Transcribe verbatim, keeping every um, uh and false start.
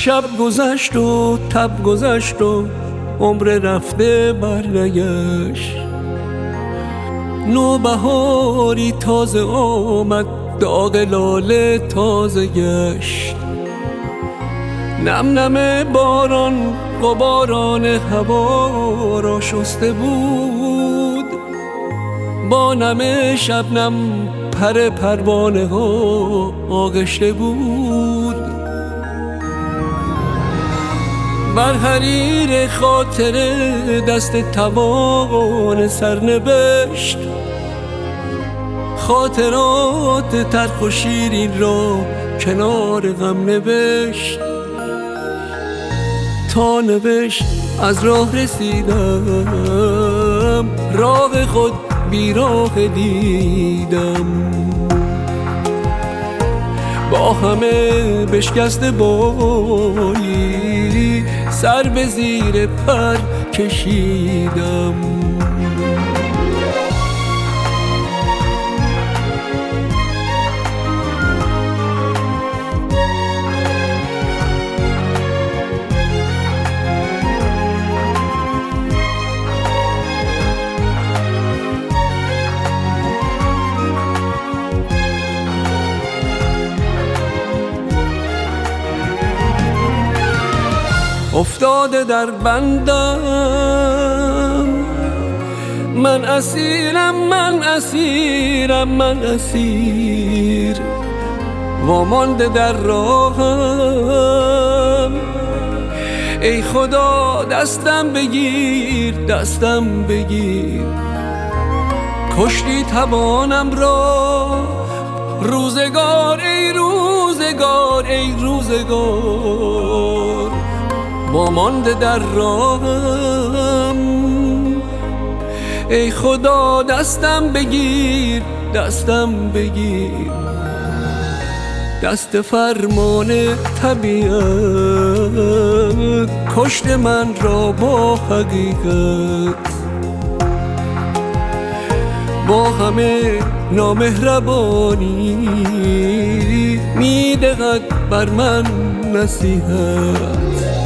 شب گذشت و تب گذشت و عمر رفته برنگشت. نوبهاری تازه آمد، داغ لاله تازه گشت. نم نم باران غباران هوا را شسته بود، با نم شبنم پر پروانه ها آغشته بود. بر حریر خاطر دست توان سرنوشت، خاطرات تلخ و شیرین را کنار غم نوشت. تا نوشت از راه رسیدم، راه خود بیراه دیدم. با همه بشکست بایی سر به زیر پر کشیدم. افتاده در بندم، من اسیرم من اسیرم من اسیر. وامانده در راهم، ای خدا دستم بگیر دستم بگیر. کشتی توانم را روزگار ای روزگار ای روزگار. وامانده در راهم، ای خدا دستم بگیر دستم بگیر. دست فرمان طبیعت کشت من را با حقیقت. با همه نامهربانی میدهد بر من نصیحت.